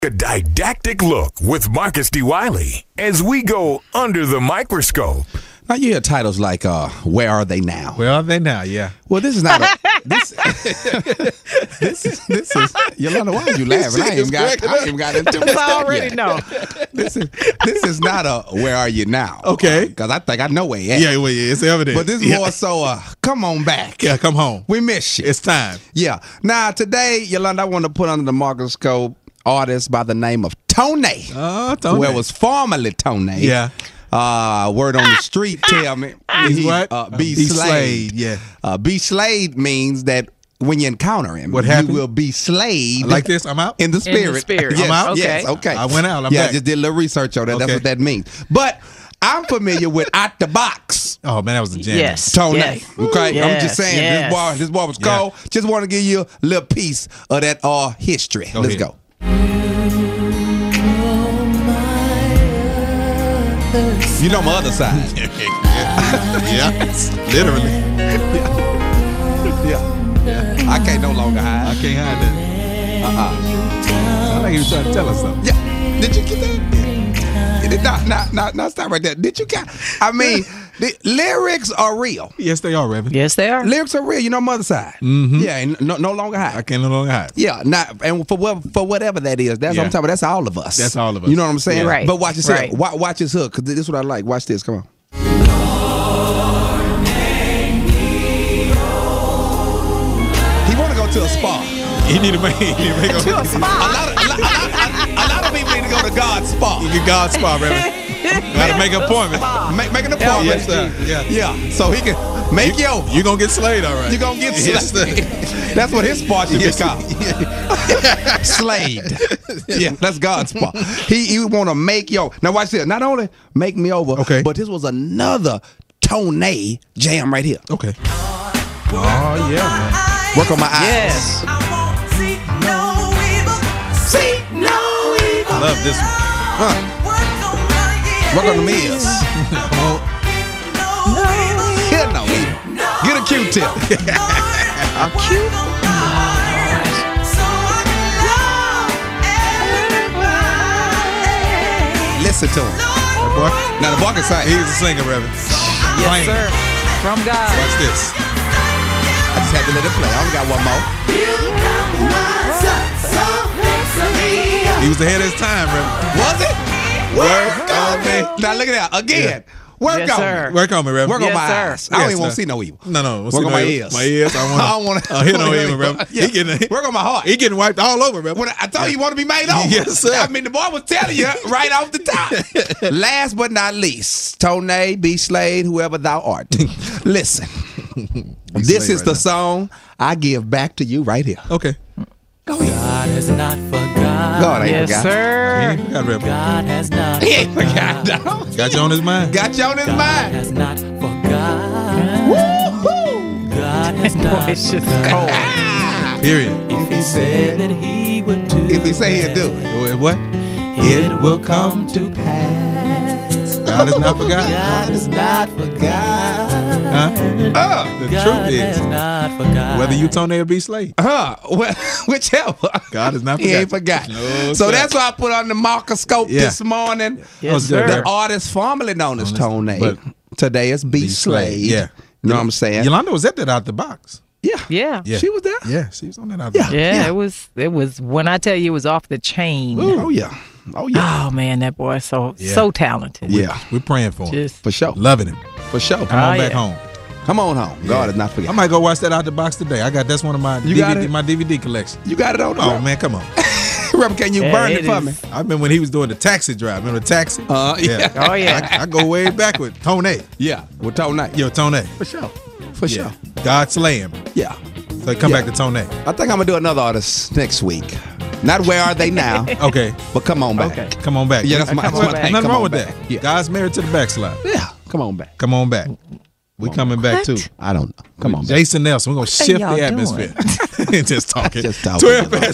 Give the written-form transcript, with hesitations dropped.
A didactic look with Marcus D. Wiley as we go under the microscope. Now you hear titles like "Where Are They Now?" Where are they now? Yeah. Well, this is not a this is Yolanda. Why are you laughing? I ain't even got into it. I already know. This is not a "Where Are You Now?" Okay. Because I think I know where you at. Yeah, well, yeah, it's evident. But this is more so come on back. Yeah, come home. We miss you. It's time. Yeah. Now today, Yolanda, I want to put under the microscope artist by the name of Tony. Oh, Tony. Where was formerly Tony. Yeah. Word on the street tell me He's what? B. Slade. Yeah. B. Slade means that when you encounter him, What happened? you will be slayed Like this, I'm out. in the spirit. In the spirit. Yes, I'm out? Yes, Okay. okay. I went out, I'm yeah, back. I just did a little research on that. That's Okay. what that means. But I'm familiar with Out the Box. Oh man, that was the jam. Yes. Tony. Yes. Okay. I'm Yes, just saying yes. this boy was Yeah. cold. Just want to give you a little piece of that history. Go Let's ahead. go. You know my other side. Yeah. Literally. Yeah. I can't no longer hide. I can't hide that. Sound like he was trying to tell us something. Yeah. Did you get that? No, stop right there. Did you get? I mean, the lyrics are real. Yes, they are, Reverend. Yes, they are. Lyrics are real. You know, mother side. Mm-hmm. Yeah, and no longer I hide. can no longer hide. Yeah, and for whatever that is, that's what I'm Yeah. talking about. That's all of us. That's all of us. You know what I'm saying? Yeah. Right. But watch this. Right. Watch this hook, because this is what I like. Watch this. Come on. He want to go to a spa. He need to make To a A spot. lot of people need to go to God's spa. You get God's spot, Reverend. Gotta make an appointment. Make an appointment. Yes, sir. Yeah. Yeah, so he can make you over. You gonna get slayed, all right. You gonna get Yes, slayed. sir. That's what his spot should be Yes. called. Slayed. Yeah, that's God's spot. He want to make yo. Now watch this. Not only make me over, Okay. but this was another Tony jam right here. Okay. Oh yeah, man. Work on my eyes. Yes. Love this one. Work on the ears. Here no evil. Get a Q-tip. Listen to him. That boy. Now the boy can sing. He's a singer, Reverend. Yes, Plain. sir. From God. Watch this. I just had to let it play. I only got one more. He was ahead of his time, Reverend. Was it? Work on me. Now look at that again. Work Yes, on sir. me. Work on me, Reverend. Work on Yes, my sir. eyes. I don't Yes, even want to sir. see no evil. No. Work on my ears. My ears. I don't want. want to. Hear no evil, Reverend. Yeah. He getting. Work on my heart. He getting wiped all over, Reverend. When I told you want to be made over. Yes, sir. I mean, the boy was telling you right off the top. Last but not least, Tony, B. Slade, whoever thou art. Listen, this Slade is right the now. song I give back to you right here. Okay. God has not forgot. God ain't Yes, forgot. He sir. ain't forgot, Reverend. God has not He ain't forgot, dog. Got you on his mind. Got you on his God mind. has not forgot. Woo-hoo. God has not It's just forgot. cold. Period. If he said that he would do If he say he'll do it. What? it will come to pass. God has not forgotten. God has not forgot. Huh? The God truth is, has not forgot. whether you Tony or B. Slade, Well, whichever. God has not He ain't forgot. No, So sir. that's why I put on the microscope Yeah. this morning. Yes, sir. The artist formerly known as Tony. but- Today is B. B. Slade. Slade, yeah. You know what I'm saying? Yolanda was at that out the box. Yeah. Yeah. Yeah. She was there? Yeah, she was on that out the box. Yeah, Yeah. it was when I tell you it was off the chain. Oh, yeah. Oh, yeah. Oh man, that boy is so Yeah. talented. Yeah. We're praying for him. Just For sure. Loving him. For sure. Come on Oh, back yeah. home. Come on home. God is not I forgetting. might go watch that out the box today. That's one of my You got it? my DVD collection. You got it on the Oh man, come on. Rep, can you Yeah, burn it it for is. me? I remember when he was doing the taxi drive. Remember taxi? Yeah. Oh yeah. I go way back with Tony. Yeah. With Tony. Yo, Tony. For sure. For Yeah. sure. God slay him. Yeah. So come Yeah. back to Tony. I think I'm going to do another artist next week. Not Where Are They Now, Okay. but come on back. Okay. Come on back. Yeah, that's my Come on back. thing. Nothing Come wrong on with back. that. Yeah. God's married to the backslide. Yeah. Come on back. Come on back. We coming back What? too. I don't know. Come on back. Jason Nelson. We're gonna shift y'all the doing? atmosphere. Just talking. Just talking. 12 past